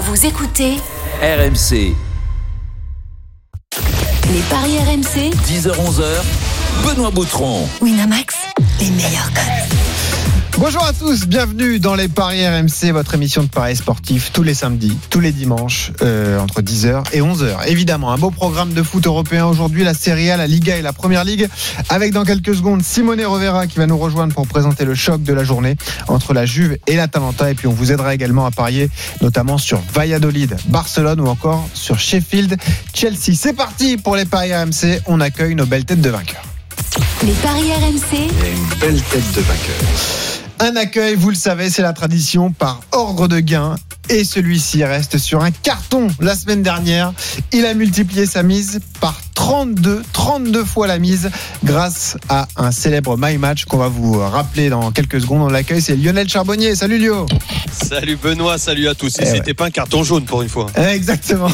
Vous écoutez RMC. Les paris RMC. 10h-11h, Benoît Boutron. Winamax, les meilleurs codes. Bonjour à tous, bienvenue dans les paris RMC, votre émission de paris sportifs tous les samedis, tous les dimanches, entre 10h et 11h. Évidemment, un beau programme de foot européen aujourd'hui, la Serie A, la Liga et la Première Ligue, avec dans quelques secondes Simone Rovera qui va nous rejoindre pour présenter le choc de la journée entre la Juve et l'Atalanta. Et puis on vous aidera également à parier notamment sur Valladolid, Barcelone ou encore sur Sheffield, Chelsea. C'est parti pour les paris RMC, on accueille nos belles têtes de vainqueurs. Les paris RMC. Il y a une belle tête de vainqueur. Un accueil, vous le savez, c'est la tradition par ordre de gain. Et celui-ci reste sur un carton la semaine dernière. Il a multiplié sa mise par 32 fois la mise grâce à un célèbre My Match qu'on va vous rappeler dans quelques secondes. On l'accueille, c'est Lionel Charbonnier. Salut Lio. Salut Benoît, salut à tous. Et c'était pas un carton jaune pour une fois. Exactement.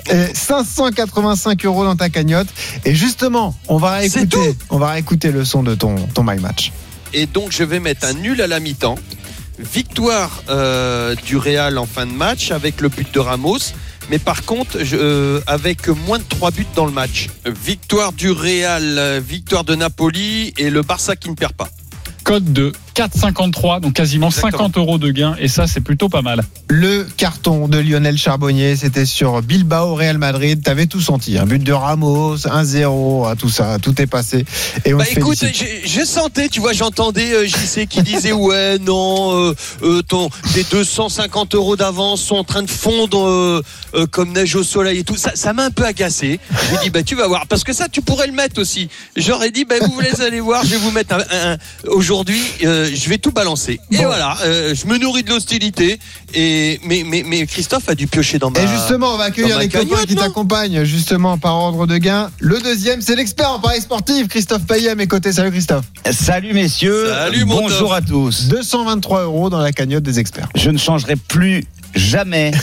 585 € dans ta cagnotte. Et justement, on va réécouter le son de ton My Match. Et donc je vais mettre un nul à la mi-temps. Victoire du Real en fin de match avec le but de Ramos. Mais par contre, avec moins de 3 buts dans le match. Victoire du Real, victoire de Napoli et le Barça qui ne perd pas. Code de 4,53, donc quasiment exactement 50 € de gain, et ça c'est plutôt pas mal. Le carton de Lionel Charbonnier, c'était sur Bilbao Real Madrid. T'avais tout senti, un but de Ramos, 1-0, tout ça, tout est passé. Et on écoute, je sentais, tu vois, j'entendais JC qui disait ouais non, tes 250 € d'avance sont en train de fondre comme neige au soleil et tout. Ça m'a un peu agacé. J'ai dit tu vas voir, parce que ça tu pourrais le mettre aussi. J'aurais dit vous voulez aller voir, je vais vous mettre aujourd'hui. Je vais tout balancer. Et voilà, je me nourris de l'hostilité. Mais Christophe a dû piocher dans ma. Et justement, on va accueillir les copains qui t'accompagnent justement par ordre de gain. Le deuxième, c'est l'expert en paris sportif, Christophe Payet à mes côtés. Salut Christophe. Salut messieurs. Salut, bonjour à tous. 223 € dans la cagnotte des experts. Je ne changerai plus jamais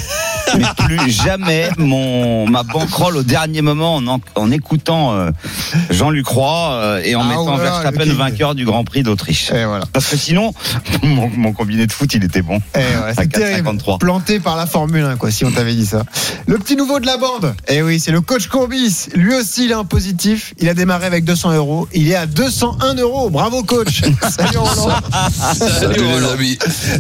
ma bankroll au dernier moment en écoutant Jean-Luc Roy et en mettant Verstappen vainqueur du Grand Prix d'Autriche. Et voilà. Parce que sinon, mon combiné de foot, il était bon. C'est terrible. Planté par la Formule 1, quoi, si on t'avait dit ça. Le petit nouveau de la bande. Oui, c'est le coach Courbis. Lui aussi, il est en positif. Il a démarré avec 200 €. Il est à 201 €. Bravo, coach. Salut Roland. Salut les amis.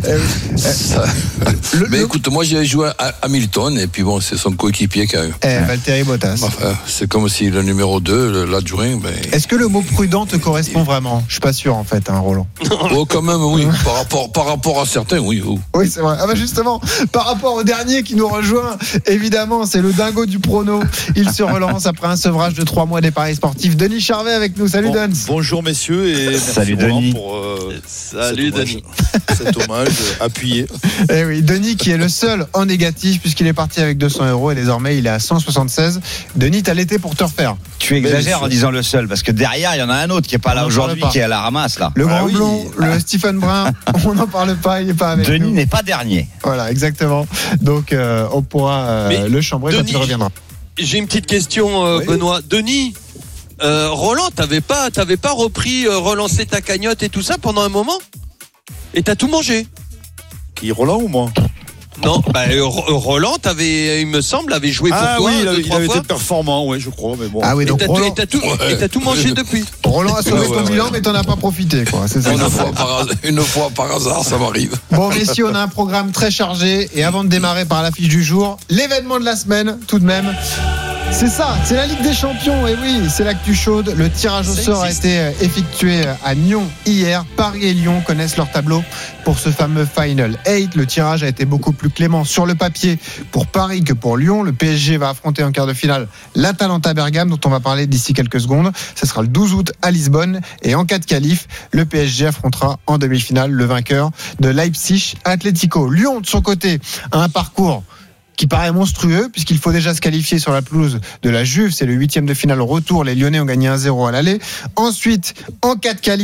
Mais écoute, moi j'ai joué à Hamilton et puis bon, c'est son coéquipier qui a eu. Valtteri Bottas. Enfin, c'est comme si le numéro 2, l'adjoint. Est-ce que le mot prudent te correspond vraiment ? Je suis pas sûr en fait, Roland. Oh, quand même, oui. Par rapport à certains, oui. Oui, c'est vrai. Justement, par rapport au dernier qui nous rejoint, évidemment, c'est le dingo du prono. Il se relance après un sevrage de 3 mois des paris sportifs. Denis Charvet avec nous. Salut Duns. Bonjour messieurs et merci salut Denis pour salut Denis. Cet hommage appuyé. Oui, Denis qui est le seul en négatif puisqu'il est parti avec 200 € et désormais il est à 176. Denis, t'as l'été pour te refaire. Tu exagères en disant le seul, parce que derrière il y en a un autre qui est pas là aujourd'hui, qui est à la ramasse là. Le grand blond, le Stephen Brun, on n'en parle pas, il n'est pas avec nous. Denis n'est pas dernier. Voilà, exactement. Donc on pourra le chambrer quand il reviendra. J'ai une petite question, Benoît. Denis, Roland, t'avais pas repris relancer ta cagnotte et tout ça pendant un moment ? Et t'as tout mangé ? Qui, Roland ou moi ? Non, Roland, il me semble, avait joué pour toi. Ah oui, il avait fois. été performant, oui, je crois. Mais bon. Ah oui, donc et t'as tout mangé depuis. Roland a sauvé ton bilan, mais t'en as pas profité, quoi. C'est ça. Une fois par hasard, ça m'arrive. Bon, messieurs, on a un programme très chargé. Et avant de démarrer par l'affiche du jour, l'événement de la semaine, tout de même. C'est ça, c'est la Ligue des Champions. Et oui, c'est l'actu chaude. Le tirage au sort a été effectué à Nyon hier. Paris et Lyon connaissent leur tableau pour ce fameux Final 8. Le tirage a été beaucoup plus clément sur le papier pour Paris que pour Lyon. Le PSG va affronter en quart de finale l'Atalanta Bergame, dont on va parler d'ici quelques secondes. Ce sera le 12 août à Lisbonne. Et en cas de qualif, le PSG affrontera en demi-finale le vainqueur de Leipzig Atlético. Lyon, de son côté, a un parcours qui paraît monstrueux puisqu'il faut déjà se qualifier sur la pelouse de la Juve. C'est le 8e de finale retour. Les Lyonnais ont gagné 1-0 à l'aller. Ensuite, en cas de qualif,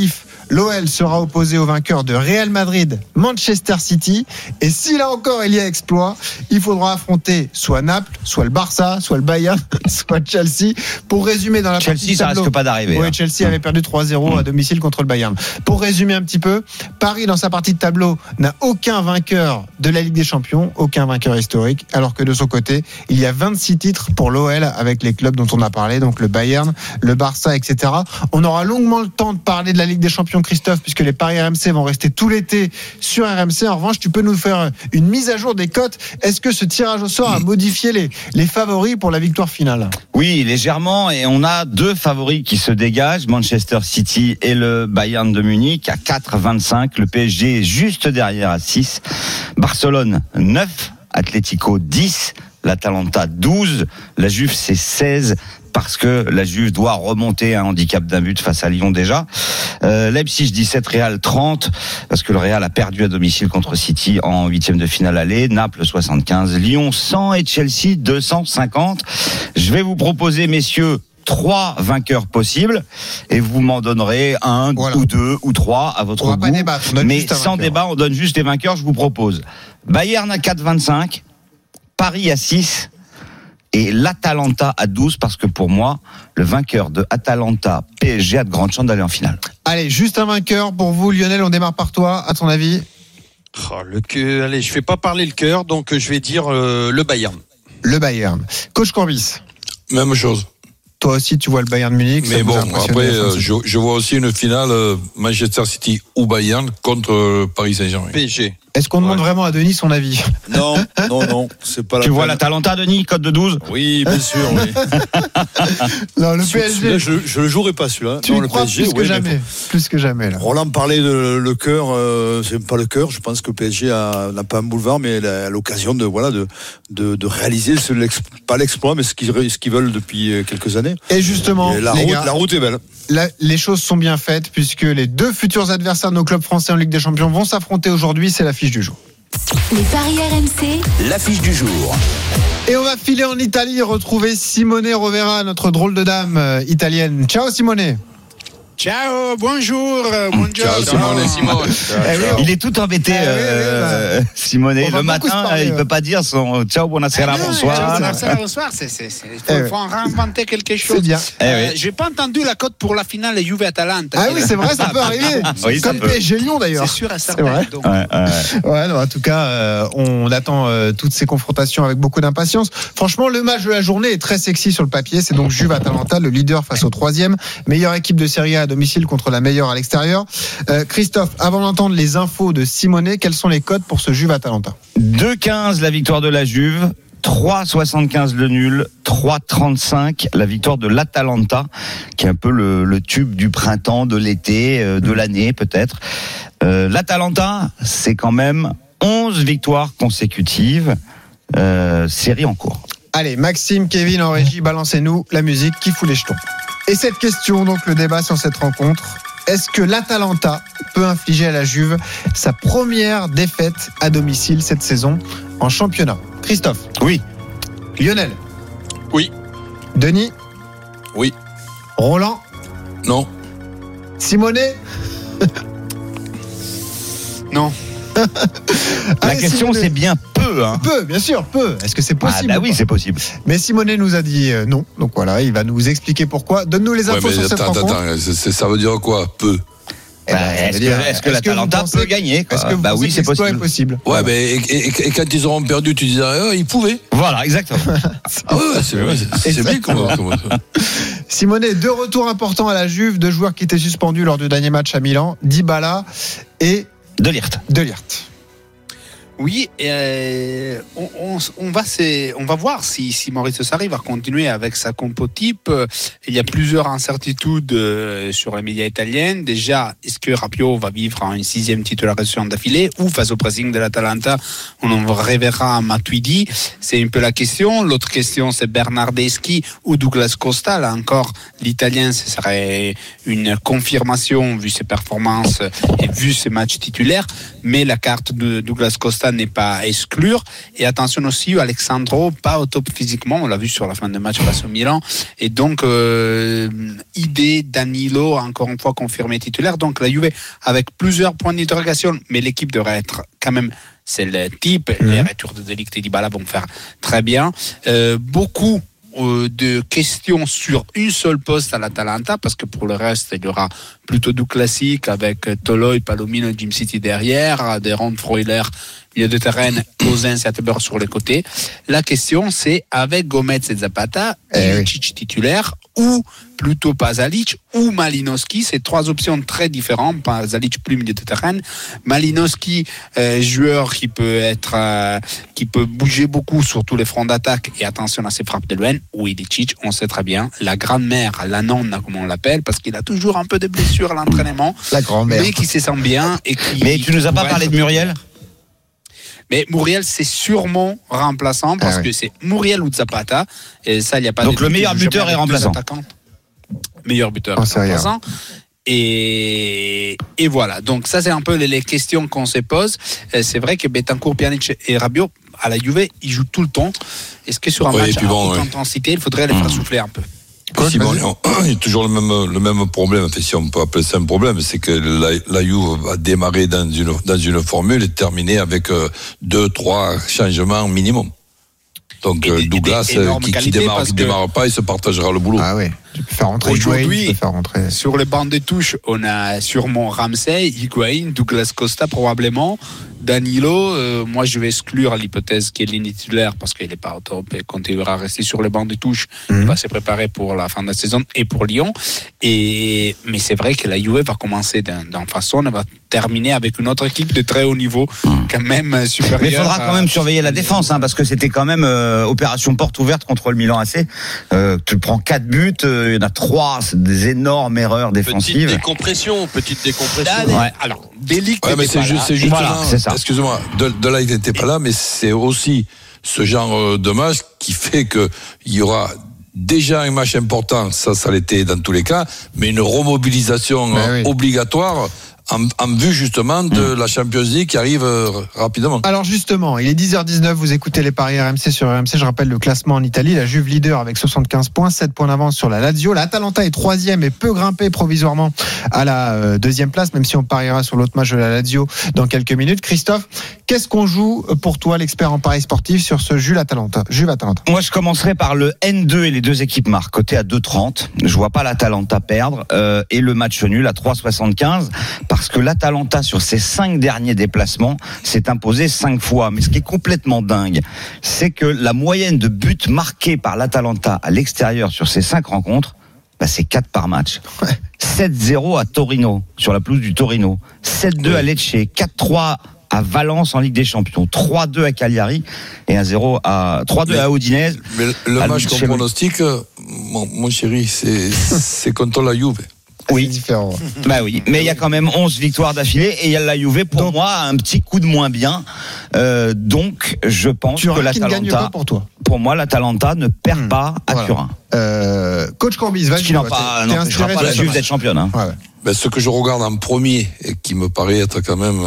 l'OL sera opposé au vainqueur de Real Madrid, Manchester City. Et si là encore il y a exploit, il faudra affronter soit Naples, soit le Barça, soit le Bayern, soit Chelsea. Pour résumer dans la partie Chelsea, ça risque pas d'arriver. Oui, Chelsea avait perdu 3-0 à domicile contre le Bayern. Pour résumer un petit peu, Paris dans sa partie de tableau n'a aucun vainqueur de la Ligue des Champions, aucun vainqueur historique, alors que de son côté, il y a 26 titres pour l'OL avec les clubs dont on a parlé, donc le Bayern, le Barça, etc. On aura longuement le temps de parler de la Ligue des Champions, Christophe, puisque les paris RMC vont rester tout l'été sur RMC. En revanche, tu peux nous faire une mise à jour des cotes. Est-ce que ce tirage au sort a modifié les favoris pour la victoire finale? Oui, légèrement, et on a deux favoris qui se dégagent, Manchester City et le Bayern de Munich à 4,25. Le PSG est juste derrière à 6. Barcelone 9, Atlético 10, l'Atalanta 12, la Juve c'est 16 parce que la Juve doit remonter un handicap d'un but face à Lyon déjà. Leipzig 17, Real 30 parce que le Real a perdu à domicile contre City en 8e de finale aller. Naples 75, Lyon 100 et Chelsea 250. Je vais vous proposer, messieurs, 3 vainqueurs possibles et vous m'en donnerez un ou 2 ou 3 à votre goût. Mais sans débat, on donne juste les vainqueurs. Je vous propose Bayern à 4,25, Paris à 6 et l'Atalanta à 12 parce que pour moi, le vainqueur de Atalanta PSG a de grandes chances d'aller en finale. Allez, juste un vainqueur pour vous, Lionel. On démarre par toi. À ton avis? Allez, je fais pas parler le cœur, donc je vais dire le Bayern. Le Bayern. Coach Courbis. Même chose. Toi aussi, tu vois le Bayern Munich. Mais bon, après, je vois aussi une finale Manchester City ou Bayern contre Paris Saint-Germain. PSG. Est-ce qu'on demande vraiment à Denis son avis? Non, c'est pas la Tu vois peine. l'Atalanta, Denis, cote de 12? Oui, bien sûr, oui. Non, le Celui-là, PSG. je le jouerai pas, celui-là. Tu Non, y le crois PSG, plus que oui, jamais. Plus que jamais, là. Roland parlait de le cœur, c'est pas le cœur. Je pense que le PSG n'a pas un boulevard, mais elle a l'occasion de réaliser pas l'exploit, mais ce qu'ils veulent depuis quelques années. Et justement, Et la route est belle. les choses sont bien faites puisque les deux futurs adversaires de nos clubs français en Ligue des Champions vont s'affronter aujourd'hui. C'est l'affiche du jour. Les paris RMC, L'affiche du jour. Et on va filer en Italie, retrouver Simone Rovera, notre drôle de dame italienne. Ciao Simone. Ciao, bonjour. Ciao Simone. Il est tout embêté, Simone. On va Le beaucoup se matin, parler, il peut pas dire son ciao, buonasera, bonsoir. Bonsoir, il faut en réinventer quelque chose. C'est bien. J'ai pas entendu la cote pour la finale Juve-Atalanta. Ah oui, c'est vrai, ça peut arriver. Oui, ça Comme peut. PSG Lyon d'ailleurs. C'est sûr et C'est certain. vrai. Donc, Ouais, non, en tout cas, on attend toutes ces confrontations avec beaucoup d'impatience. Franchement, le match de la journée est très sexy sur le papier. C'est donc Juve-Atalanta, le leader face au 3e, meilleure équipe de Serie A à domicile contre la meilleure à l'extérieur. Christophe, avant d'entendre les infos de Simone, quels sont les codes pour ce Juve-Atalanta? 2,15 la victoire de la Juve, 3,75 le nul, 3,35 la victoire de l'Atalanta, qui est un peu le tube du printemps, de l'été, de l'année peut-être. L'Atalanta, c'est quand même 11 victoires consécutives, série en cours. Allez, Maxime, Kevin en régie, balancez-nous la musique qui fout les jetons. Et cette question, donc le débat sur cette rencontre, est-ce que l'Atalanta peut infliger à la Juve sa première défaite à domicile cette saison en championnat? Christophe? Oui. Lionel? Oui. Denis? Oui. Roland? Non. Simone? non. La Allez, question, Simone. c'est bien peu, hein. Peu, bien sûr, peu. Est-ce que c'est possible? Ah bah ou oui, pas? c'est possible. Mais Simone nous a dit non. Donc voilà, il va nous expliquer pourquoi. Donne-nous les infos sur cette rencontre. Ça veut dire quoi? Peu. Eh ben, Est-ce que l'Atalanta vous pensez- peut gagner, quoi? Est-ce que vous Bah pensez oui, que c'est l'exploit possible. est possible? Ouais, mais et quand ils auront perdu, tu disais, ils pouvaient. Voilà, exactement. Ah ouais, c'est bien comment. Simone, 2 retours importants à la Juve, 2 joueurs qui étaient suspendus lors du dernier match à Milan, Dybala et De Ligt. De Ligt. Oui, on va voir si Mauricio Sarri va continuer avec sa compo type. Il y a plusieurs incertitudes sur les médias italiens. Déjà, est-ce que Rabiot va vivre une 6e titularisation d'affilée ou face au pressing de l'Atalanta, on en reverra Matuidi? C'est un peu la question. L'autre question, c'est Bernardeschi ou Douglas Costa. Là encore, l'Italien, ce serait une confirmation vu ses performances et vu ses matchs titulaires. Mais la carte de Douglas Costa Costa n'est pas à exclure. Et attention aussi, Alexandro, pas au top physiquement, on l'a vu sur la fin de match face au Milan. Et donc, idée, Danilo, encore une fois confirmé titulaire. Donc la Juve avec plusieurs points d'interrogation, mais l'équipe devrait être quand même, c'est le type. Les retours de De Ligt et Dybala vont faire très bien. Beaucoup de questions sur une seule poste à l'Atalanta, parce que pour le reste, il y aura plutôt du classique avec Toloi, Palomino, Jim City derrière, Deron, Freuler, milieu de terrain, Cousins et Atteber sur les côtés. La question, c'est avec Gomez et Zapata, Ilicic titulaire, ou plutôt Pasalic ou Malinowski. C'est trois options très différentes. Pasalic plus milieu de terrain, Malinowski joueur qui peut bouger beaucoup sur tous les fronts d'attaque, et attention à ses frappes de loin, ou Ilicic, on sait très bien, la grand-mère, la nonna comme on l'appelle, parce qu'il a toujours un peu de blessures à l'entraînement, la grand-mère, mais qui se sent bien et qui. Mais tu nous as pas parlé de Muriel? Mais Muriel, c'est sûrement remplaçant, parce que c'est Muriel ou Zapata. Et ça, il n'y a pas. Donc le meilleur buteur est remplaçant. Meilleur buteur est remplaçant. Et voilà. Donc ça, c'est un peu les questions qu'on se pose. C'est vrai que Betancourt, Pjanic et Rabiot, à la Juve, ils jouent tout le temps. Est-ce que sur un match à haute intensité, il faudrait les faire souffler un peu? Simon, il y a toujours le même problème, si on peut appeler ça un problème, c'est que la Juve va démarrer dans une formule et terminer avec 2-3 changements minimum. Donc Douglas qui démarre pas, il se partagera le boulot. Ah oui. Tu peux faire rentrer aujourd'hui, sur les bancs de touche, on a sûrement Ramsey, Higuaín, Douglas Costa probablement, Danilo. Moi, je vais exclure l'hypothèse qu'il est titulaire parce qu'il n'est pas au top et continuera à rester sur les bancs de touche. Il va se préparer pour la fin de la saison et pour Lyon. Mais c'est vrai que la Juve va commencer d'une façon, elle va terminer avec une autre équipe de très haut niveau, quand même supérieure. Mais il faudra quand même surveiller la défense, parce que c'était quand même opération porte ouverte contre le Milan AC. Tu prends 4 buts. Il y en a 3, c'est des énormes erreurs défensives. Petite décompression. Ouais. Alors, De Ligt mais c'est juste voilà, c'est ça. Excuse-moi, De Ligt n'était pas là, mais c'est aussi ce genre de match qui fait que il y aura déjà un match important, ça l'était dans tous les cas, mais une remobilisation obligatoire en vue justement de la Champions League qui arrive rapidement. Alors justement, il est 10h19, vous écoutez les paris RMC sur RMC. Je rappelle le classement en Italie, la Juve leader avec 75 points, 7 points d'avance sur la Lazio. L'Atalanta est 3e et peut grimper provisoirement à la 2e place, même si on pariera sur l'autre match de la Lazio dans quelques minutes. Christophe, qu'est-ce qu'on joue pour toi, l'expert en paris sportif, sur ce Juve-Atalanta? Moi, je commencerai par le N2 et les deux équipes marques, côté à 2,30. Je vois pas l'Atalanta perdre, et le match nul à 3,75. Parce que l'Atalanta, sur ses 5 derniers déplacements, s'est imposé 5 fois. Mais ce qui est complètement dingue, c'est que la moyenne de buts marqués par l'Atalanta à l'extérieur sur ces 5 rencontres, c'est 4 par match. 7-0 à Torino, sur la pelouse du Torino. 7-2 à Lecce. 4-3 à Valence en Ligue des Champions. 3-2 à Cagliari et 3-2 à Udinese. Mais le match qu'on pronostique, mon chéri, c'est contre la Juve. Oui, c'est différent. Oui, mais il y a quand même 11 victoires d'affilée et il y a la Juve pour moi un petit coup de moins bien. Donc je pense que l'Atalanta, pour moi l'Atalanta ne perd pas à Turin. Coach Corbis, vas-y. Qui n'empêchera pas la Juve d'être championne. Ce que je regarde en premier et qui me paraît être quand même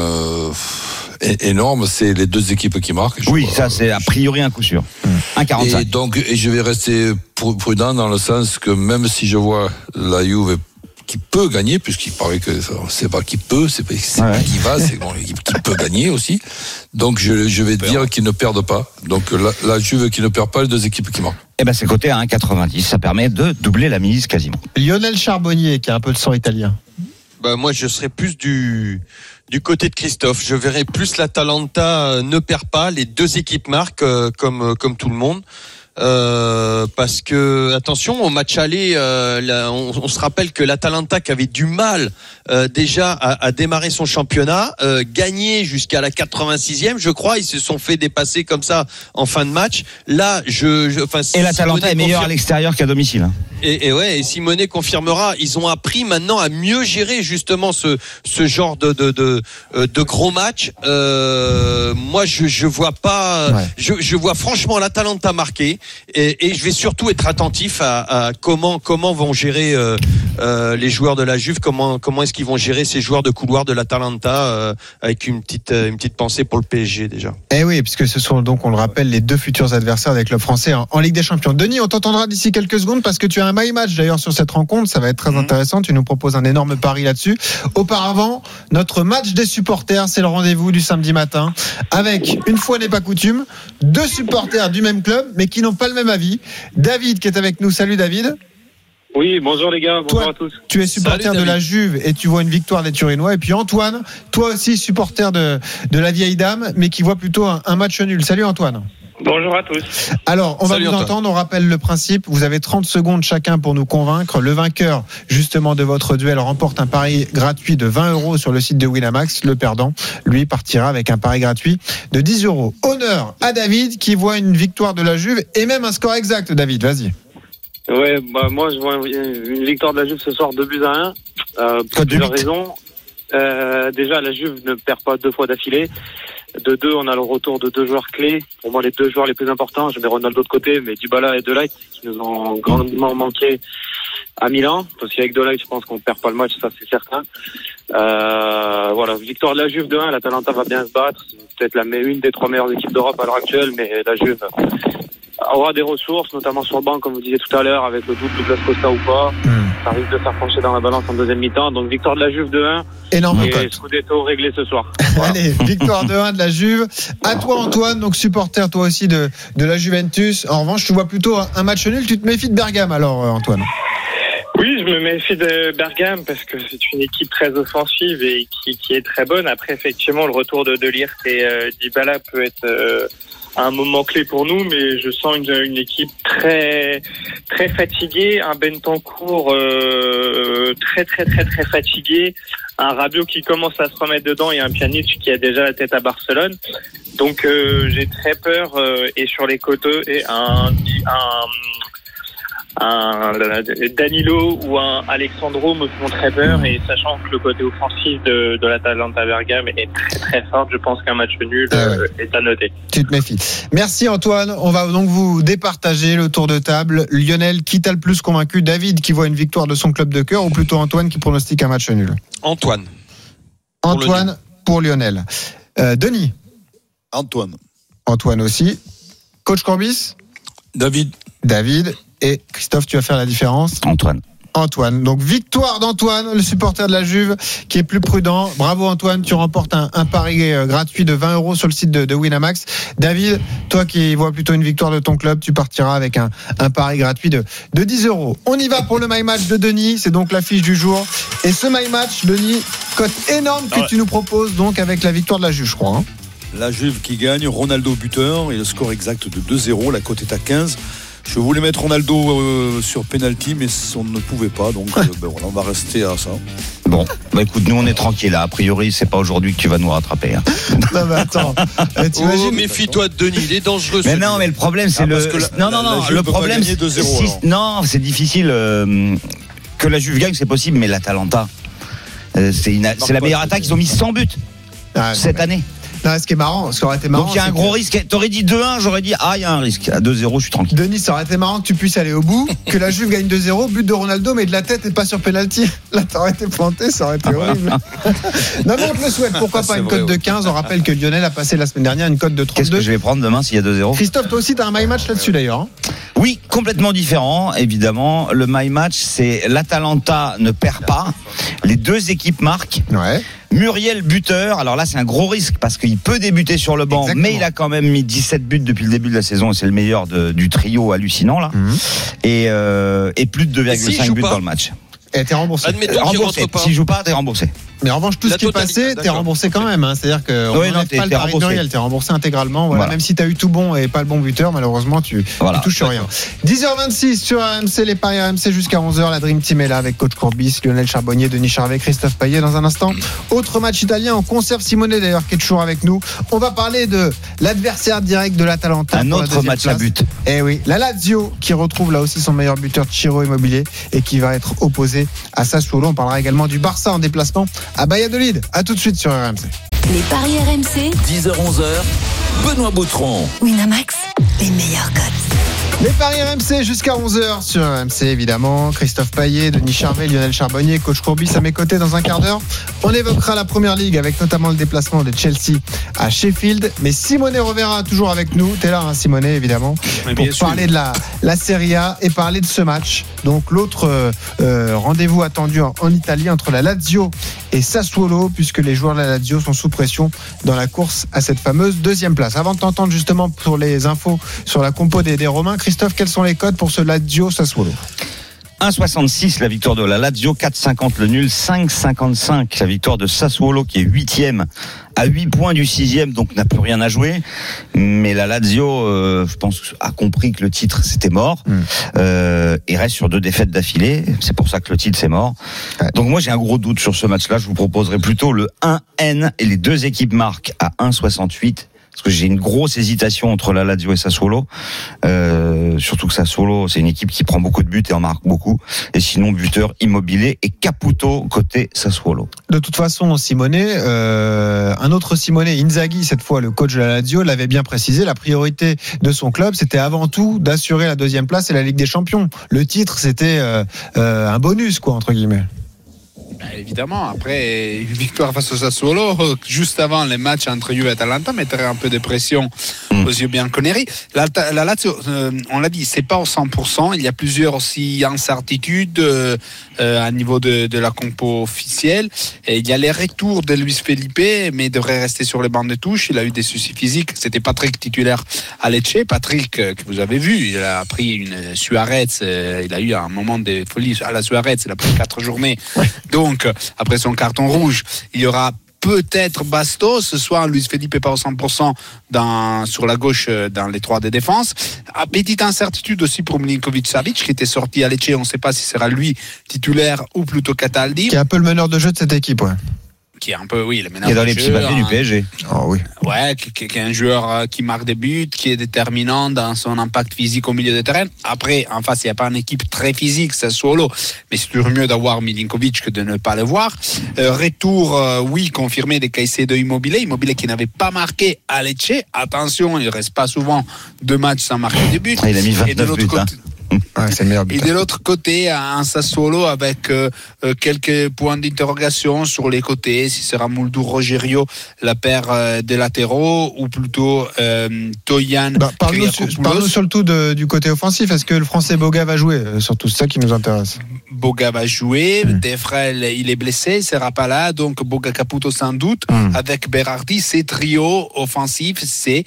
énorme, c'est les deux équipes qui marquent. Ça c'est a priori un coup sûr. 1,45. Et je vais rester prudent dans le sens que même si je vois la Juve qui peut gagner, puisqu'il paraît que c'est pas qui peut, c'est pas qui va, c'est qui peut gagner aussi. Donc je vais dire qu'ils ne perdent pas. Donc la Juve qui ne perd pas, les deux équipes qui marquent. C'est coté à 1,90. Ça permet de doubler la mise quasiment. Lionel Charbonnier, qui a un peu de sang italien. Moi, je serais plus du côté de Christophe. Je verrais plus l'Atalanta ne perd pas, les deux équipes marquent comme tout le monde. Parce que attention au match aller, on se rappelle que l'Atalanta qui avait du mal déjà à démarrer son championnat, gagné jusqu'à la 86e, je crois, ils se sont fait dépasser comme ça en fin de match. Là, et l'Atalanta est meilleur à l'extérieur qu'à domicile. Et Simone confirmera, ils ont appris maintenant à mieux gérer justement ce genre de gros match. Moi, je vois pas, je vois franchement l'Atalanta marquer. et je vais surtout être attentif à comment vont gérer les joueurs de la Juve, comment est-ce qu'ils vont gérer ces joueurs de couloir de l'Atalanta, avec une petite pensée pour le PSG déjà. Eh oui, puisque ce sont donc, on le rappelle, les deux futurs adversaires des clubs français en Ligue des Champions. Denis, on t'entendra d'ici quelques secondes parce que tu as un my match d'ailleurs sur cette rencontre, ça va être très intéressant, tu nous proposes un énorme pari là-dessus. Auparavant, notre match des supporters, c'est le rendez-vous du samedi matin avec, une fois n'est pas coutume, deux supporters du même club mais qui n'ont pas le même avis. David qui est avec nous, salut David. Oui, bonjour les gars, bonjour à tous. Tu es supporter de la Juve et tu vois une victoire des Turinois. Et puis Antoine, toi aussi supporter de la vieille dame, mais qui voit plutôt un match nul. Salut Antoine. Bonjour à tous. Alors, on va vous entendre, on rappelle le principe. Vous avez 30 secondes chacun pour nous convaincre. Le vainqueur, justement, de votre duel remporte un pari gratuit de 20 € sur le site de Winamax. Le perdant, lui, partira avec un pari gratuit de 10 €. Honneur à David qui voit une victoire de la Juve et même un score exact. David, vas-y. Ouais, moi je vois une victoire de la Juve ce soir 2-1 pour plusieurs raisons. Déjà, la Juve ne perd pas 2 fois d'affilée. De 2, on a le retour de 2 joueurs clés. Pour moi, les 2 joueurs les plus importants, je mets Ronaldo de côté, mais Dybala et De Ligt qui nous ont grandement manqué à Milan. Parce qu'avec De Ligt, je pense qu'on perd pas le match, ça c'est certain. Voilà, victoire de la Juve 2-1. L'Atalanta va bien se battre. C'est peut-être une des 3 meilleures équipes d'Europe à l'heure actuelle, mais la Juve aura des ressources, notamment sur le banc, comme vous disiez tout à l'heure, avec le doute de Douglas Costa ou pas. Ça risque de faire pencher dans la balance en deuxième mi-temps. Donc victoire de la Juve 2-1. Énorme et cote. Scudetto réglé ce soir. Voilà. Allez, victoire 2-1 de la Juve. À toi Antoine, donc supporter toi aussi de la Juventus. En revanche, tu vois plutôt un match nul. Tu te méfies de Bergame alors Antoine? Oui, je me méfie de Bergame parce que c'est une équipe très offensive et qui est très bonne. Après, effectivement, le retour de Ligt et Dybala peut être un moment clé pour nous, mais je sens une équipe très très fatiguée, un Bentancur très fatigué, un Rabiot qui commence à se remettre dedans et un Pjanic qui a déjà la tête à Barcelone. Donc j'ai très peur et sur les côtés un Danilo ou un Alexandro me font très peur, et sachant que le côté offensif de l'Atalanta Bergame est très très fort, je pense qu'un match nul est à noter. Tu te méfies. Merci Antoine, on va donc vous départager le tour de table. Lionel, qui t'a le plus convaincu? David qui voit une victoire de son club de cœur ou plutôt Antoine qui pronostique un match nul? Antoine pour Lionel. Denis? Antoine aussi. Coach Corbis? David. Et Christophe, tu vas faire la différence? Antoine. Donc victoire d'Antoine, le supporter de la Juve, qui est plus prudent. Bravo Antoine, tu remportes un pari gratuit de 20 € sur le site de Winamax. David, toi qui vois plutôt une victoire de ton club, tu partiras avec un pari gratuit de 10 €. On y va pour le My Match de Denis, c'est donc l'affiche du jour. Et ce My Match, Denis, cote énorme que tu nous proposes donc avec la victoire de la Juve, je crois. La Juve qui gagne, Ronaldo buteur et le score exact de 2-0, la cote est à 15. Je voulais mettre Ronaldo sur penalty, mais on ne pouvait pas, donc voilà, on va rester à ça. Bon, écoute, nous on est tranquille là. A priori, c'est pas aujourd'hui que tu vas nous rattraper. Hein. Non mais attends, t'imagines, méfie-toi de Denis, il est dangereux. Mais non, mais le problème c'est le problème c'est difficile que la Juve gagne, c'est possible, mais l'Atalanta, c'est la meilleure attaque. Ils ont mis 100 buts cette année. Non, ce qui est marrant, ce qui aurait été marrant. Donc il y a un gros risque. T'aurais dit 2-1, j'aurais dit il y a un risque. À 2-0, je suis tranquille. Denis, ça aurait été marrant que tu puisses aller au bout, que la Juve gagne 2-0, but de Ronaldo, mais de la tête et pas sur penalty. Là, t'aurais été planté, ça aurait été horrible. Non, mais on te le souhaite. Pourquoi pas une cote de 15? On rappelle que Lionel a passé la semaine dernière une cote de 32. Qu'est-ce que je vais prendre demain s'il y a 2-0? Christophe, toi aussi, t'as un my match là-dessus d'ailleurs. Oui, complètement différent, évidemment. Le my match, c'est l'Atalanta ne perd pas. Les deux équipes marquent. Ouais. Muriel buteur, alors là c'est un gros risque parce qu'il peut débuter sur le banc. Exactement. Mais il a quand même mis 17 buts depuis le début de la saison et c'est le meilleur du trio hallucinant là. Et plus de 2,5 buts dans le match. Et t'es remboursé. S'il joue pas, t'es remboursé. Mais en revanche, tout ce qui est passé, t'es remboursé quand même. C'est-à-dire qu'on n'enlève pas le pari de Muriel, t'es remboursé intégralement. Voilà. Même si t'as eu tout bon et pas le bon buteur, malheureusement, tu touches rien. 10h26 sur RMC, les paris RMC jusqu'à 11h. La Dream Team est là avec Coach Courbis, Lionel Charbonnier, Denis Charvet, Christophe Payet. Dans un instant, autre match italien. On conserve Simone d'ailleurs, qui est toujours avec nous. On va parler de l'adversaire direct de l'Atalanta. Un autre match à but. Eh oui, la Lazio qui retrouve là aussi son meilleur buteur, Ciro Immobile, et qui va être opposé à Sassuolo. On parlera également du Barça en déplacement à Valladolid. A tout de suite sur RMC. Les paris RMC, 10h-11h, Benoît Boutron. Winamax, les meilleurs codes. Les paris RMC jusqu'à 11h sur RMC évidemment. Christophe Payet, Denis Charvet, Lionel Charbonnier, coach Courbis à mes côtés dans un quart d'heure. On évoquera la Première Ligue avec notamment le déplacement de Chelsea à Sheffield. Mais Simone Rovera toujours avec nous. T'es là, hein, Simone, évidemment, pour parler de la Serie A et parler de ce match. Donc l'autre rendez-vous attendu en Italie entre la Lazio et Sassuolo, puisque les joueurs de la Lazio sont sous pression dans la course à cette fameuse deuxième place. Avant de t'entendre justement pour les infos sur la compo des Romains, Christophe, quels sont les codes pour ce Lazio Sassuolo? 1,66 la victoire de la Lazio, 4,50 le nul, 5,55 la victoire de Sassuolo qui est 8e à 8 points du 6e, donc n'a plus rien à jouer. Mais la Lazio, je pense, a compris que le titre c'était mort et reste sur 2 défaites d'affilée. C'est pour ça que le titre c'est mort. Donc moi j'ai un gros doute sur ce match-là. Je vous proposerai plutôt le 1N et les 2 équipes marquent à 1,68. Parce que j'ai une grosse hésitation entre la Lazio et Sassuolo. Surtout que Sassuolo, c'est une équipe qui prend beaucoup de buts et en marque beaucoup. Et sinon, buteur Immobile et Caputo côté Sassuolo. De toute façon, Simone, un autre Simone, Inzaghi, cette fois le coach de la Lazio, l'avait bien précisé. La priorité de son club, c'était avant tout d'assurer la deuxième place et la Ligue des Champions. Le titre, c'était un bonus, quoi, entre guillemets. Évidemment, après une victoire face au Sassuolo, juste avant les matchs entre Juve et Atalanta, mettrait un peu de pression aux yeux bianconeri. La Lazio, on l'a dit, c'est pas au 100%. Il y a plusieurs aussi incertitudes à niveau de la compo officielle. Et il y a les retours de Luis Felipe, mais il devrait rester sur les bancs de touche. Il a eu des soucis physiques. C'était Patrick titulaire à Lecce. Patrick, que vous avez vu, il a pris une Suarez. Il a eu un moment de folie à la Suarez. Il a pris 4 journées. Donc, après son carton rouge, il y aura peut-être Bastos. Ce soir, Luis Felipe n'est pas au 100% sur la gauche dans les 3 de défense. Petite incertitude aussi pour Milinkovic-Savic qui était sorti à Lecce. On ne sait pas si sera lui titulaire ou plutôt Cataldi. Qui est un peu le meneur de jeu de cette équipe, ouais. Qui est un peu, oui, le meneur qui est dans de les jeu, petits papiers du PSG. Oh, oui. Ouais, qui est un joueur qui marque des buts, qui est déterminant dans son impact physique au milieu de terrain. Après, en face, il n'y a pas une équipe très physique, c'est solo, mais c'est toujours mieux d'avoir Milinkovic que de ne pas le voir. Retour, oui, confirmé des Caicedo Immobile qui n'avait pas marqué à Lecce. Attention, il ne reste pas souvent 2 matchs sans marquer de but. Il a mis 29 buts. Ouais, c'est le meilleur but. Et de l'autre côté, un Sassuolo avec quelques points d'interrogation sur les côtés. Si sera Muldur Rogerio la paire des latéraux ou plutôt Toyan. Parle-nous surtout du côté offensif. Est-ce que le Français Boga va jouer? Surtout c'est ça qui nous intéresse. Boga va jouer. Defrel, il est blessé, il ne sera pas là. Donc Boga Caputo sans doute. Avec Berardi, c'est trio offensif. C'est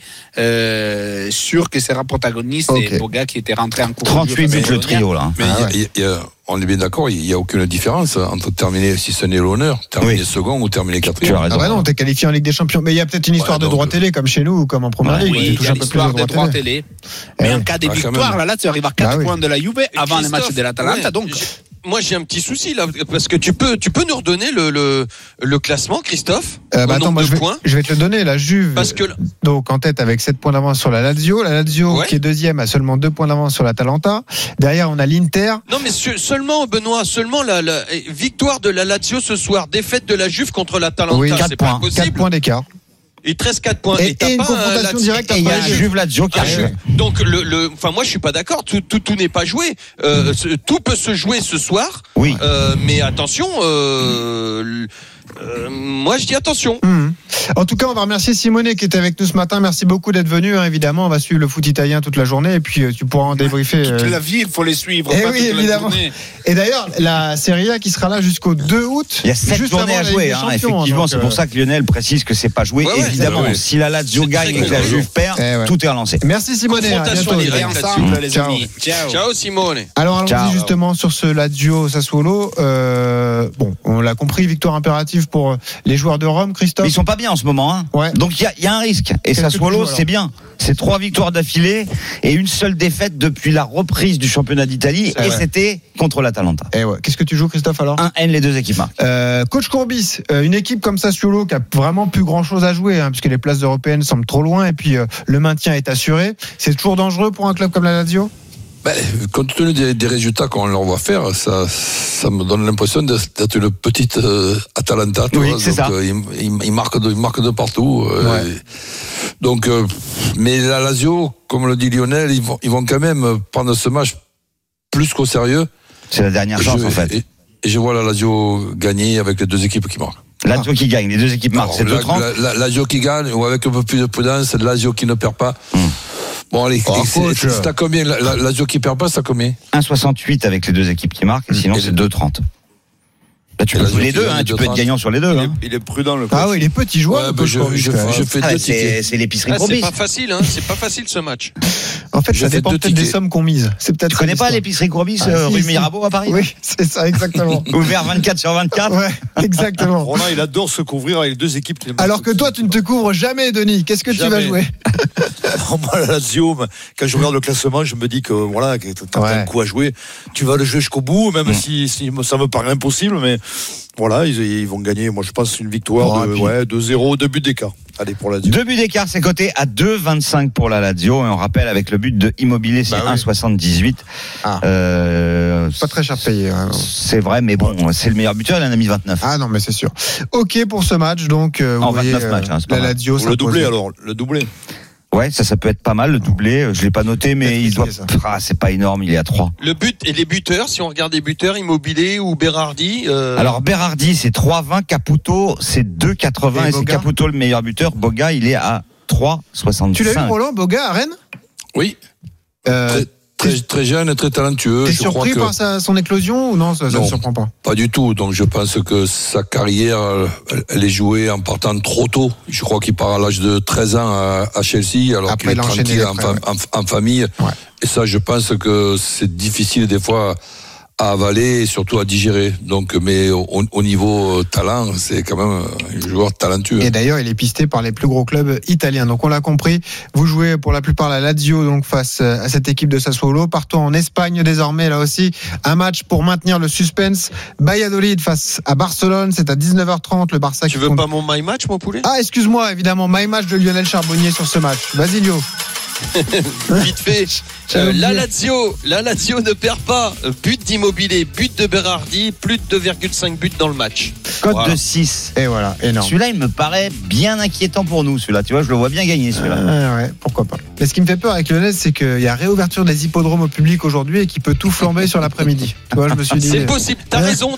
sûr que sera protagoniste. Okay. Et Boga qui était rentré en cours. 38 buts le trio là. Mais on est bien d'accord, il n'y a aucune différence entre terminer, si ce n'est l'honneur, terminer second ou terminer quatrième. Ah bah non, t'es qualifié en Ligue des Champions. Mais il y a peut-être une histoire de droit télé comme chez nous ou comme en Première Ligue. Oui, il y a l'histoire de droit télé. Mais en cas de victoire, là tu arrives à 4 points de la Juve avant les matchs de l'Atalanta. Donc moi j'ai un petit souci là parce que tu peux nous redonner le classement, Christophe, attends, je vais te le donner. La Juve donc en tête avec 7 points d'avance sur la Lazio qui est deuxième a seulement 2 points d'avance sur l'Atalanta. Derrière on a l'Inter. Non mais seulement Benoît, la victoire de la Lazio ce soir, défaite de la Juve contre l'Atalanta, oui, c'est pas possible. 4 points d'écart. Il te reste 4 points. Et une confrontation directe après. Il y a Juve Lazio qui arrive. Donc moi je suis pas d'accord. Tout n'est pas joué. Tout peut se jouer ce soir. Oui. Mais attention. Moi je dis attention. En tout cas, on va remercier Simone qui était avec nous ce matin. Merci beaucoup d'être venu. Évidemment, on va suivre le foot italien toute la journée et puis tu pourras en débriefer. Toute la vie, il faut les suivre. Et oui, évidemment. Et d'ailleurs, la Serie A qui sera là jusqu'au 2 août. Il y a 7 journées à jouer. Effectivement, c'est pour ça que Lionel précise que c'est pas joué. Évidemment, si la Lazio gagne et que la Juve perd, tout est relancé. Merci Simone. Ciao Simone. Alors allons-y justement sur ce Lazio Sassuolo. Bon, on l'a compris, victoire impérative pour les joueurs de Rome, Christophe. Ils sont pas bien en ce moment, hein. Ouais. Donc il y a un risque. Et Sassuolo, c'est bien. C'est 3 victoires d'affilée et une seule défaite depuis la reprise du championnat d'Italie. Et c'était contre l'Atalanta. Et ouais. Qu'est-ce que tu joues, Christophe, alors? 1N les 2 équipes. Coach Courbis, une équipe comme Sassuolo qui a vraiment plus grand chose à jouer, puisque les places européennes semblent trop loin et puis le maintien est assuré. C'est toujours dangereux pour un club comme la Lazio? Compte tenu des résultats qu'on leur voit faire, ça me donne l'impression d'être une petite Atalanta. Oui, c'est ça. Ils marquent de partout. Donc, mais la Lazio, comme le dit Lionel, ils vont quand même prendre ce match plus qu'au sérieux. C'est la dernière chance, en fait. Et je vois la Lazio gagner avec les deux équipes qui marquent. Lazio qui gagne, les deux équipes marquent, c'est 2,30. La Lazio qui gagne, ou avec un peu plus de prudence, c'est Lazio qui ne perd pas. Bon, allez, c'est à combien la Lazio qui perd pas, c'est à combien 1,68 avec les deux équipes qui marquent, et sinon c'est 2,30. Là, tu peux jouer les deux, tu peux être gagnant sur les deux. Il est prudent, le coach. Ah oui, il est petit joueur. Je fais deux tickets. C'est l'épicerie c'est Courbis. pas facile, c'est pas facile ce match. En fait, ça dépend peut-être des sommes qu'on mise. C'est peut-être. Tu connais pas l'épicerie Courbis, rue Mirabeau à Paris? Oui, c'est ça, exactement. Ouvert 24/24. Ouais, exactement. Roland, il adore se couvrir avec deux équipes. Alors que toi, tu ne te couvres jamais, Denis. Qu'est-ce que tu vas jouer? Moi, la Lazio, quand je regarde le classement, je me dis que voilà, quand t'as un coup à jouer, tu vas le jouer jusqu'au bout, même si ça me paraît impossible, mais voilà, ils vont gagner. Moi, je pense une victoire de 2-0, 2 buts d'écart. Allez, pour la Lazio. 2 buts d'écart, c'est coté à 2,25 pour la Lazio. Et on rappelle, avec le but de Immobilier, c'est 1,78. Pas très cher payé. Hein. C'est vrai, mais bon, c'est le meilleur buteur, il en a mis 29. Ah non, mais c'est sûr. Ok pour ce match, donc. En 29 matchs, la Lazio, le doublé, alors. Le doublé. Ouais, ça peut être pas mal, le doublé. Je l'ai pas noté, mais il doit. C'est pas énorme, il est à 3. Le but et les buteurs, si on regarde les buteurs, Immobilier ou Berardi. Alors Berardi, c'est 3,20. Caputo, c'est 2,80. Et c'est Caputo le meilleur buteur. Boga, il est à 3,65. Tu l'as vu, Roland, Boga à Rennes? Oui. Très jeune et très talentueux. T'es surpris par son éclosion ou non, ça ne surprend pas? Pas du tout. Donc je pense que sa carrière, elle est jouée en partant trop tôt. Je crois qu'il part à l'âge de 13 ans à Chelsea, alors qu'il est tranquille en famille. Ouais. Et ça, je pense que c'est difficile des fois à avaler et surtout à digérer. Donc, mais au niveau talent, c'est quand même un joueur talentueux. Et d'ailleurs, il est pisté par les plus gros clubs italiens. Donc, on l'a compris. Vous jouez pour la plupart la Lazio, donc face à cette équipe de Sassuolo. Partout en Espagne, désormais, là aussi, un match pour maintenir le suspense. Valladolid face à Barcelone. C'est à 19h30. Le Barça. Tu veux pas mon my match, mon poulet? Ah, excuse-moi, évidemment, my match de Lionel Charbonnier sur ce match. Vas-y, Lio. Vite fait. La Lazio ne perd pas. But d'Immobilier, but de Berardi, plus de 2,5 buts dans le match. Cote de 6. Et voilà, énorme. Celui-là, il me paraît bien inquiétant pour nous, celui-là. Tu vois, je le vois bien gagner, celui-là. Ouais, pourquoi pas. Mais ce qui me fait peur avec Lionel, c'est qu'il y a réouverture des hippodromes au public aujourd'hui et qu'il peut tout flamber sur l'après-midi. Tu vois, je me suis dit. C'est possible, t'as raison.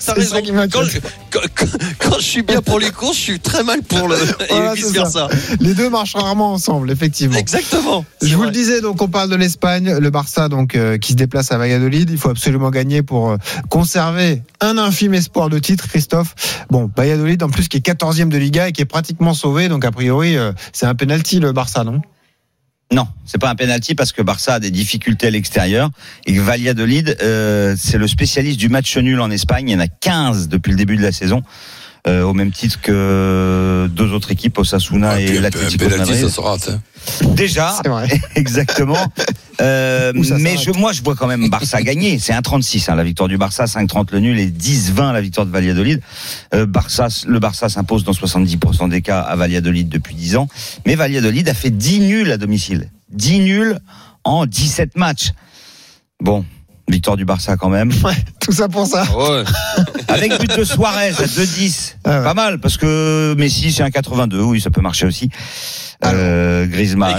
Quand je suis bien pour les courses, je suis très mal pour le. Voilà, et vice-versa. Les deux marchent rarement ensemble, effectivement. Exactement. Je vous le disais, donc on parle de l'Espagne, le Barça donc qui se déplace à Valladolid. Il faut absolument gagner pour conserver un infime espoir de titre, Christophe. Bon, Valladolid en plus qui est 14e de Liga et qui est pratiquement sauvé, donc a priori c'est un penalty le Barça, non? Non, c'est pas un penalty parce que Barça a des difficultés à l'extérieur et que Valladolid c'est le spécialiste du match nul en Espagne. Il y en a 15 depuis le début de la saison. Au même titre que deux autres équipes, Osasuna et l'Atlético de Madrid. Ça se rate, hein. Déjà, exactement. Mais moi, je vois quand même Barça gagner. C'est 1,36 la victoire du Barça, 5,30 le nul et 10,20 la victoire de Valladolid. Le Barça s'impose dans 70% des cas à Valladolid depuis 10 ans. Mais Valladolid a fait 10 nuls à domicile. 10 nuls en 17 matchs. Bon. Victoire du Barça quand même. Ouais, tout ça pour ça. Ouais. Avec but de Suarez à 2,10. Pas mal, parce que Messi, c'est un 82. Oui, ça peut marcher aussi. Griezmann.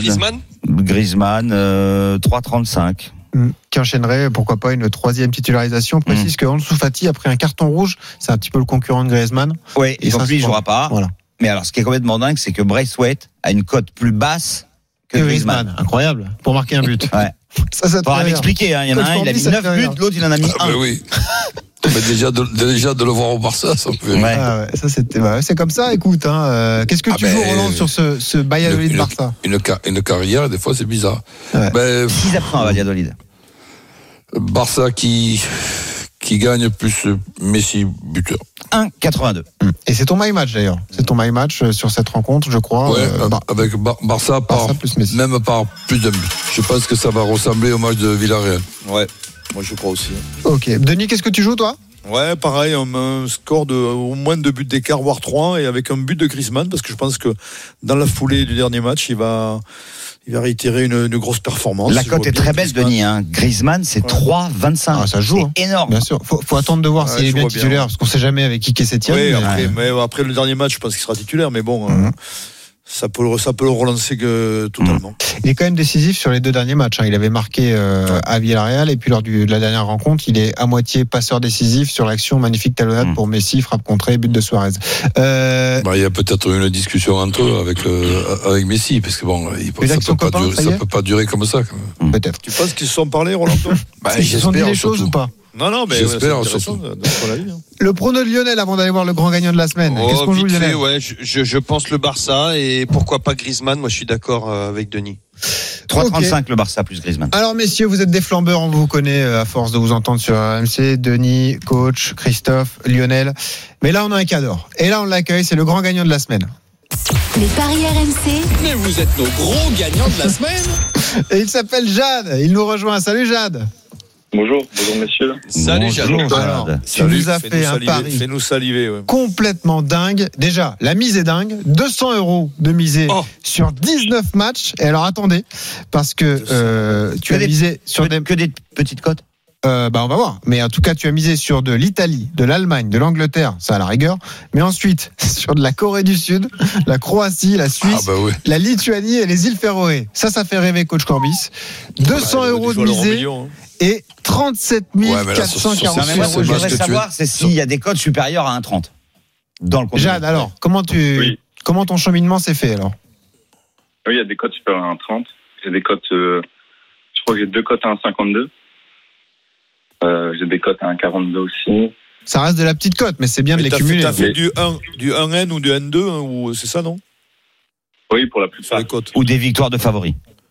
3,35. Qui enchaînerait, pourquoi pas, une troisième titularisation. Précise que Ansu Fati a pris un carton rouge. C'est un petit peu le concurrent de Griezmann. Oui, et donc lui, il jouera pas. Voilà. Mais alors, ce qui est complètement dingue, c'est que Braithwaite a une cote plus basse que Griezmann. Incroyable. Pour marquer un but. Ouais. Ça faudra m'expliquer, hein. Il y en a un, il a mis 9 buts, l'autre, il en a mis 1. Oui. Mais déjà de le voir au Barça, ça peut. Ouais. Ça c'était, c'est comme ça. Écoute, hein, qu'est-ce que tu joues, Roland, sur ce Valladolid Barça? Une carrière, des fois, c'est bizarre. Ouais. 6 après à Valladolid. Barça qui gagne plus Messi buteur. 1,82. Et c'est ton my match d'ailleurs. C'est ton my match sur cette rencontre, je crois. Ouais, avec Barça plus Messi. Même par plus d'un but. Je pense que ça va ressembler au match de Villarreal. Ouais, moi je crois aussi. Ok. Denis, qu'est-ce que tu joues toi? Ouais, pareil, un score de au moins 2 buts d'écart, voire 3, et avec un but de Griezmann, parce que je pense que dans la foulée du dernier match, il va Il va réitérer une grosse performance. La cote est très belle, Denis. Griezmann, c'est 3,25. Ah, ça joue. C'est énorme. Bien sûr. Faut attendre de voir s'il est bien titulaire, parce qu'on sait jamais avec qui est septième. Oui, mais après le dernier match, je pense qu'il sera titulaire, mais bon. Ça peut le relancer totalement. Il est quand même décisif sur les 2 derniers matchs. Il avait marqué à Villarreal et puis lors de la dernière rencontre, il est à moitié passeur décisif sur l'action magnifique talonnade pour Messi, frappe contrée, but de Suarez. Il y a peut-être une discussion entre eux avec Messi, parce que bon, ça peut pas durer comme ça. Quand même. Peut-être. Tu penses qu'ils se sont parlé, Rolando? Ils se sont dit les choses ou pas? Non, mais j'espère surtout. Le prono de Lionel avant d'aller voir le grand gagnant de la semaine. Qu'est-ce qu'on joue, Lionel? Je pense le Barça et pourquoi pas Griezmann. Moi, je suis d'accord avec Denis. 3,35 le Barça plus Griezmann. Alors, messieurs, vous êtes des flambeurs, on vous connaît à force de vous entendre sur RMC. Denis, coach, Christophe, Lionel. Mais là, on a un cadre. Et là, on l'accueille, c'est le grand gagnant de la semaine. Les paris RMC. Mais vous êtes nos gros gagnants de la semaine. Et il s'appelle Jade. Il nous rejoint. Salut, Jade. Bonjour messieurs. Salut Jade. Alors, tu nous as fait un pari complètement dingue. Déjà, la mise est dingue. 200 € de misée sur 19 matchs. Et alors, attendez, parce que tu as misé sur que des petites cotes. On va voir. Mais en tout cas, tu as misé sur de l'Italie, de l'Allemagne, de l'Angleterre, ça à la rigueur. Mais ensuite, sur de la Corée du Sud, la Croatie, la Suisse, la Lituanie et les îles Féroé. Ça fait rêver coach Corbis. 200 € de misée et 37 440 €. Ce que je voudrais savoir, c'est s'il y a des cotes supérieures à 1,30. Dans le Jade, alors, comment ton cheminement s'est fait alors? Oui, il y a des cotes supérieures à 1,30. J'ai des cotes, je crois que j'ai 2 cotes à 1,52. J'ai des cotes à 1,42 aussi. Ça reste de la petite cote, mais c'est bien de les cumuler. T'as fait du 1N ou du N2, ou c'est ça, non? Oui, pour la plupart. Ou des victoires de favoris.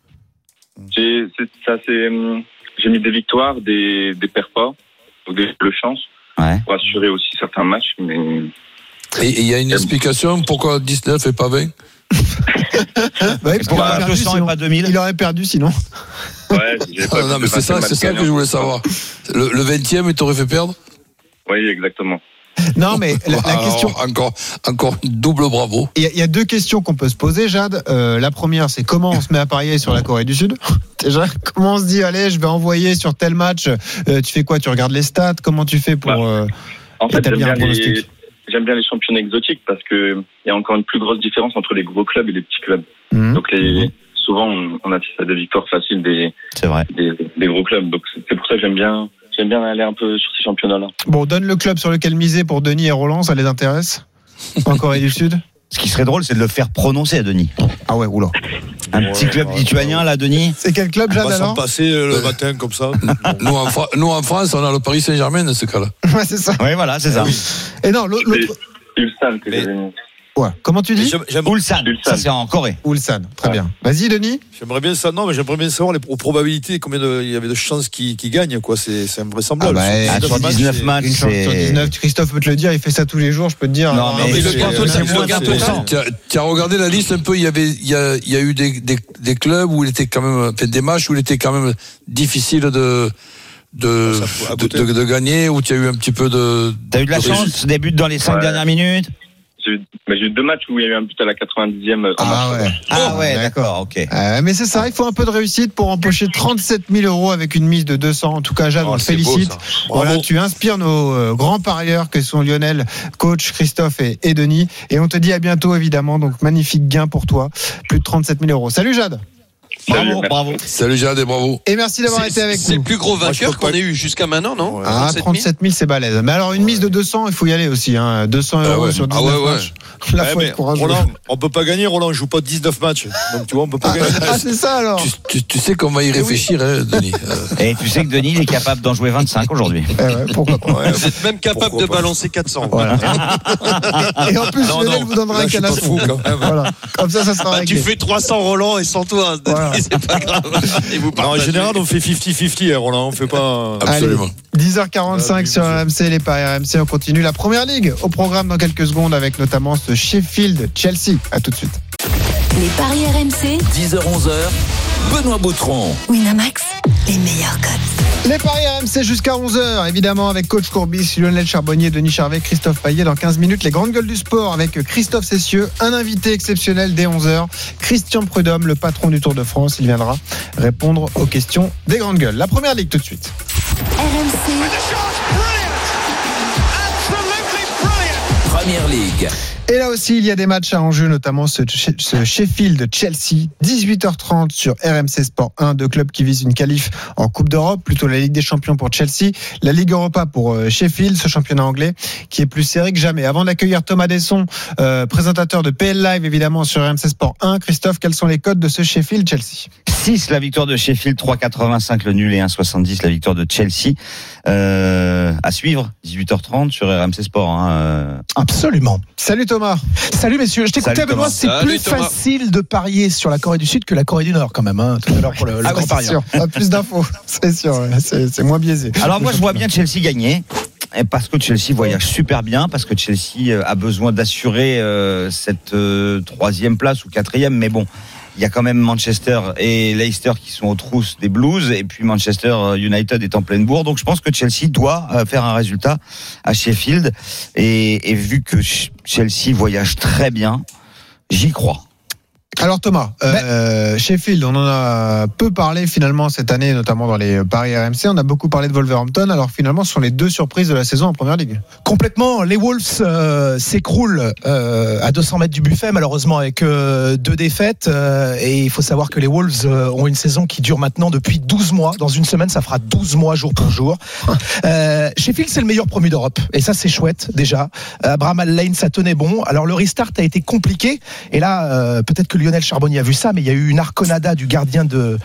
J'ai mis des victoires, des perds pas, donc des jeux de chance, pour assurer aussi certains matchs. Mais... Et il y a une explication pourquoi 19 et pas 20? Pourquoi 200 et pas 2000? Il aurait perdu sinon. Non, mais c'est ça que je voulais savoir. Le 20e, il t'aurait fait perdre? Oui, exactement. Non, mais la question. Encore double bravo. Il y a 2 questions qu'on peut se poser, Jade. La première, c'est comment on se met à parier sur la Corée du Sud? Déjà, comment on se dit, allez, je vais envoyer sur tel match. Tu fais quoi? Tu regardes les stats? Comment tu fais pour en fait, établir un pronostic? J'aime bien les championnats exotiques parce que il y a encore une plus grosse différence entre les gros clubs et les petits clubs. Donc souvent, on assiste à des victoires faciles des gros clubs. Donc c'est pour ça que j'aime bien aller un peu sur ces championnats-là. Bon, donne le club sur lequel miser pour Denis et Roland, ça les intéresse? En Corée du Sud? Ce qui serait drôle, c'est de le faire prononcer à Denis. Ah ouais, oula. Un petit club lituanien, là, Denis. C'est quel club, Jade, alors? On va s'en passer le matin, comme ça. Nous, en France, on a le Paris Saint-Germain dans ce cas-là. Ouais, c'est ça. Oui, voilà, c'est ça. Et non, l'autre... Ulsan que j'avais mis. Ouais. Comment tu dis? Ulsan. Ça, c'est en Corée. Ulsan. Très bien. Vas-y, Denis. J'aimerais bien savoir aux probabilités, combien il y avait de chances qu'il gagne, quoi. C'est invraisemblable. Sur 19 matchs, sur 19, Christophe peut te le dire, il fait ça tous les jours, je peux te dire. Non, mais c'est moins d'1%. Tu as regardé la liste un peu, il y a eu des clubs où il était quand même, des matchs où il était quand même difficile de gagner, où tu as eu un petit peu de. T'as eu de la chance, des buts dans les 5 dernières minutes? J'ai eu 2 matchs où il y a eu un but à la 90e en match. Ah ouais, d'accord, ok. Mais c'est ça, il faut un peu de réussite pour empocher 37 000 € avec une mise de 200. En tout cas, Jade, on te félicite. Beau, voilà, tu inspires nos grands parieurs que sont Lionel, coach, Christophe et Denis. Et on te dit à bientôt, évidemment. Donc, magnifique gain pour toi. Plus de 37 000 €. Salut, Jade. Bravo. Salut Jade et bravo. Et merci d'avoir été avec nous. C'est le plus gros vainqueur qu'on ait eu jusqu'à maintenant, non? 37 000, c'est balèze. Mais alors, une mise de 200, il faut y aller aussi. 200 € sur 19 matchs. La fois Roland, on peut pas gagner, Roland, on joue pas 19 matchs. Donc tu vois, on peut pas gagner. Ah, c'est ça alors. Tu sais qu'on va y réfléchir, Denis. Et tu sais que Denis il est capable d'en jouer 25 aujourd'hui. Pourquoi pas? Vous êtes même capable de balancer 400. Voilà. Et en plus, Lionel vous donnera un canard. Voilà. Comme ça sera réglé. Tu fais 300 Roland et sans toi, c'est pas grave. En général, on fait 50-50, Roland. On fait pas. Absolument. 10h45 sur RMC, les paris RMC. On continue la première ligue au programme dans quelques secondes avec notamment ce Sheffield Chelsea. À tout de suite. Les paris RMC. 10h-11h. Benoît Boutron. Winamax, les meilleurs codes. Les paris RMC jusqu'à 11h, évidemment, avec coach Courbis, Lionel Charbonnier, Denis Charvet, Christophe Payet. Dans 15 minutes, les grandes gueules du sport avec Christophe Cessieux, un invité exceptionnel dès 11h, Christian Prudhomme, le patron du Tour de France. Il viendra répondre aux questions des grandes gueules. La première ligue tout de suite. RMC. Première Ligue. Et là aussi, il y a des matchs à enjeu, notamment ce Sheffield-Chelsea, 18h30 sur RMC Sport 1, deux clubs qui visent une qualif en Coupe d'Europe, plutôt la Ligue des Champions pour Chelsea, la Ligue Europa pour Sheffield, ce championnat anglais qui est plus serré que jamais. Avant d'accueillir Thomas Desson, présentateur de PL Live évidemment sur RMC Sport 1, Christophe, quels sont les codes de ce Sheffield-Chelsea ? 6 la victoire de Sheffield, 3,85 le nul et 1,70 la victoire de Chelsea. À suivre, 18h30 sur RMC Sport. Absolument. Salut Thomas. Salut messieurs. Je t'écoutais Benoît, c'est plus facile de parier sur la Corée du Sud que la Corée du Nord quand même. Tout à l'heure pour le grand parieur. Plus d'infos, c'est sûr. C'est moins biaisé. Alors moi je vois bien Chelsea gagner. Parce que Chelsea voyage super bien, parce que Chelsea a besoin d'assurer cette troisième place ou quatrième, mais bon, il y a quand même Manchester et Leicester qui sont aux trousses des Blues, et puis Manchester United est en pleine bourre, donc je pense que Chelsea doit faire un résultat à Sheffield, et vu que Chelsea voyage très bien, j'y crois. Alors Thomas, Sheffield, on en a peu parlé finalement cette année, notamment dans les paris RMC. On a beaucoup parlé de Wolverhampton. Alors finalement, ce sont les deux surprises de la saison en Première Ligue. Complètement. Les Wolves s'écroulent à 200 mètres du buffet, malheureusement avec 2 défaites. Et il faut savoir que les Wolves ont une saison qui dure maintenant depuis 12 mois. Dans une semaine, ça fera 12 mois jour pour jour. Sheffield, c'est le meilleur promu d'Europe. Et ça, c'est chouette déjà. Abraham Al-Lane, ça tenait bon. Alors le restart a été compliqué. Et là, peut-être que Lionel Charbonnier a vu ça, mais il y a eu une arconada du gardien de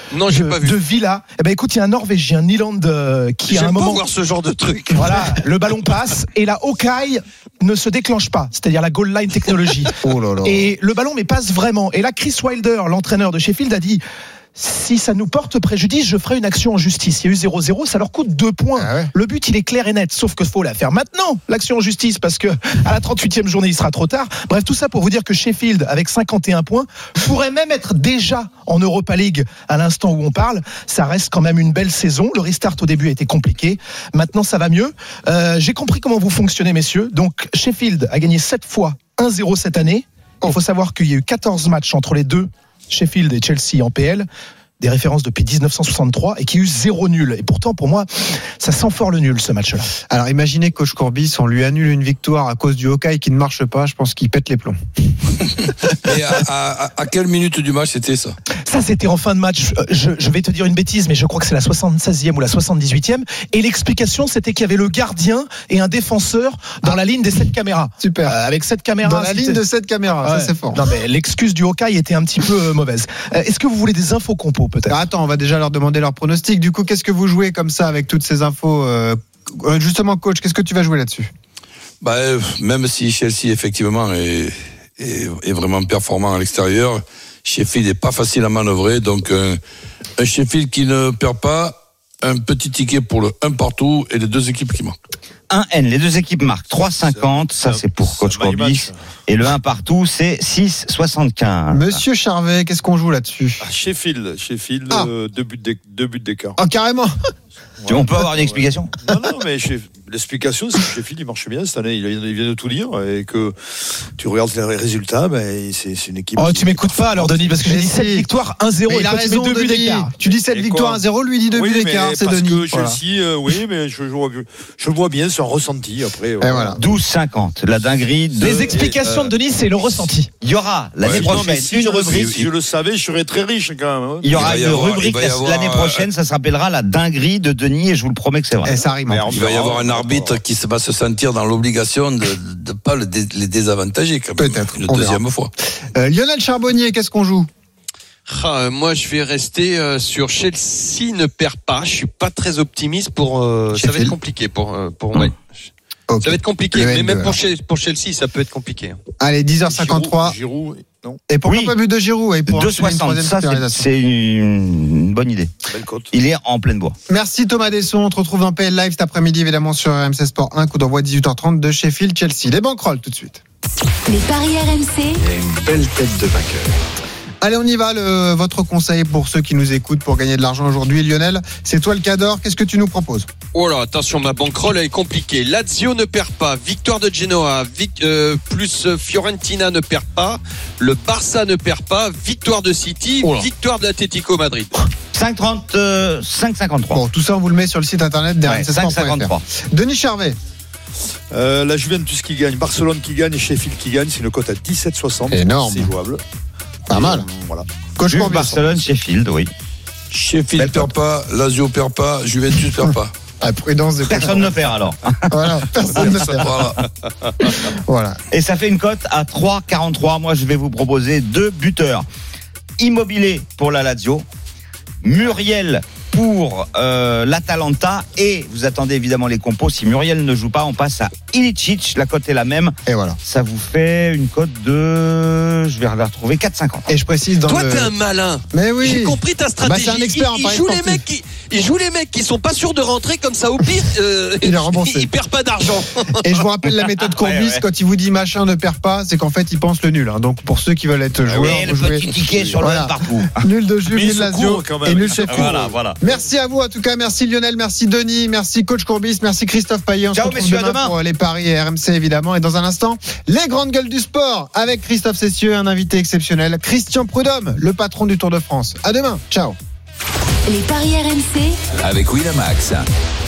Villa. Eh ben écoute, il y a un Norvégien, Nyland, qui à un moment. J'aime pas voir ce genre de truc. Voilà, le ballon passe et la Hawkeye ne se déclenche pas, c'est-à-dire la goal line technologie. Oh là là. Et le ballon mais passe vraiment. Et là, Chris Wilder, l'entraîneur de Sheffield, a dit: si ça nous porte préjudice, je ferai une action en justice. Il y a eu 0-0, ça leur coûte 2 points. Ah ouais. Le but, il est clair et net, sauf que faut la faire maintenant, l'action en justice, parce que à la 38e journée, il sera trop tard. Bref, tout ça pour vous dire que Sheffield, avec 51 points, pourrait même être déjà en Europa League à l'instant où on parle. Ça reste quand même une belle saison. Le restart au début a été compliqué. Maintenant, ça va mieux. J'ai compris comment vous fonctionnez, messieurs. Donc, Sheffield a gagné 7 fois 1-0 cette année. Il faut savoir qu'il y a eu 14 matchs entre les deux, Sheffield et Chelsea en PL, des références depuis 1963, et qui a eu 0 nul. Et pourtant, pour moi, ça sent fort le nul, ce match-là. Alors, imaginez coach Courbis, on lui annule une victoire à cause du Hawkeye qui ne marche pas. Je pense qu'il pète les plombs. Et à quelle minute du match c'était ça ? Ça, c'était en fin de match. Je vais te dire une bêtise, mais je crois que c'est la 76e ou la 78e. Et l'explication, c'était qu'il y avait le gardien et un défenseur dans la ligne des 7 caméras. Super. Avec 7 caméras. Dans la ligne de 7 caméras, ouais. Ça c'est fort. Non, mais l'excuse du Hawkeye était un petit peu mauvaise. Est-ce que vous voulez des infos compos, peut-être ? Attends, on va déjà leur demander leur pronostic. Du coup, qu'est-ce que vous jouez comme ça avec toutes ces infos justement, coach, qu'est-ce que tu vas jouer là-dessus ? Même si Chelsea, effectivement, est vraiment performant à l'extérieur, Sheffield n'est pas facile à manœuvrer. Donc, un Sheffield qui ne perd pas, un petit ticket pour le 1 partout et les deux équipes qui marquent. 1N, les deux équipes marquent 3,50, ça c'est pour coach Courbis. Et le 1 partout, c'est 6,75. Monsieur Charvet, qu'est-ce qu'on joue là-dessus ? Sheffield, 2 buts d'écart. Ah, carrément. On peut avoir une explication ? Non, mais l'explication, c'est que Sheffield, il marche bien cette année. Il vient de tout dire. Et que tu regardes les résultats, c'est une équipe. Oh, tu m'écoutes pas alors, Denis, parce que j'ai dit 7 victoires, 1-0. Mais il a raison, 2 buts d'écart. Tu dis 7 victoires, 1-0, lui dit 2 buts d'écart. C'est Denis. Parce que Chelsea, oui, mais je le vois bien, c'est un ressenti. Après, voilà. 12,50. La dinguerie de. Les explications de Denis, c'est le ressenti. Il y aura l'année prochaine une rubrique. Si je le savais, je serais très riche quand même. Il y aura une rubrique l'année prochaine, ça s'appellera la dinguerie de Denis, et je vous le promets que c'est vrai. Et ça arrive. Il va y avoir un arbitre qui va se sentir dans l'obligation de ne pas les désavantager quand même. Peut-être. Une deuxième fois. Lionel Charbonnier, qu'est-ce qu'on joue ? Moi, je vais rester sur Chelsea ne perd pas. Je suis pas très optimiste pour. Ça va être compliqué pour moi. Okay. Ça va être compliqué, mais même pour Chelsea, ça peut être compliqué. Allez, 10h53. Giroud, non. Et pourquoi pas but de Giroud ? 2,60, ça c'est une bonne idée. Il est en pleine bourre. Merci Thomas Desson, on te retrouve dans PL Live cet après-midi évidemment sur RMC Sport 1, coup d'envoi 18h30 de Sheffield-Chelsea. Les banquerolles tout de suite. Les paris RMC. Il y a une belle tête de vainqueur. Allez, on y va. Votre conseil pour ceux qui nous écoutent pour gagner de l'argent aujourd'hui. Lionel, c'est toi le cadre. Qu'est-ce que tu nous proposes? Oh là, attention, ma bankroll elle est compliquée. Lazio ne perd pas, victoire de Genoa, plus Fiorentina ne perd pas, le Barça ne perd pas, victoire de City, victoire de l'Atlético Madrid. 5,53. Bon, tout ça on vous le met sur le site internet d'RMC-Sport.fr. Denis Charvet. La Juventus qui gagne, Barcelone qui gagne et Sheffield qui gagne, c'est une cote à 17,60. Énorme. C'est jouable. Pas mal. Voilà. Coach Barcelone, Sheffield, oui. Sheffield perd pas, Lazio perd pas, Juventus perd pas. Prudence de personne ne perd alors. Voilà, personne ne perd. Voilà. Et ça fait une cote à 3,43. Moi, je vais vous proposer 2 buteurs. Immobilier pour la Lazio, Muriel pour l'Atalanta, et vous attendez évidemment les compos. Si Muriel ne joue pas, on passe à Ilicic. La cote est la même. Et voilà. Ça vous fait une cote de, je vais la retrouver, 4,50. Et je précise dans Toi, t'es un malin. Mais oui. J'ai compris ta stratégie. C'est un expert en paris sportif. Il joue les mecs qui sont pas sûrs de rentrer, comme ça au pire il perd pas d'argent. Et je vous rappelle la méthode Courbis, quand il vous dit machin ne perd pas, c'est qu'en fait il pense le nul. Donc pour ceux qui veulent être joueurs, le petit ticket sur le partout. Nul de Juve, nul Lazio et nul Sheffield. Voilà. Merci à vous en tout cas, merci Lionel, merci Denis, merci coach Courbis, merci Christophe Payet. On se retrouve demain pour les paris et RMC évidemment. Et dans un instant, les grandes gueules du sport avec Christophe Cessieux, un invité exceptionnel, Christian Prudhomme, le patron du Tour de France. À demain, ciao. Les paris RMC avec Winamax.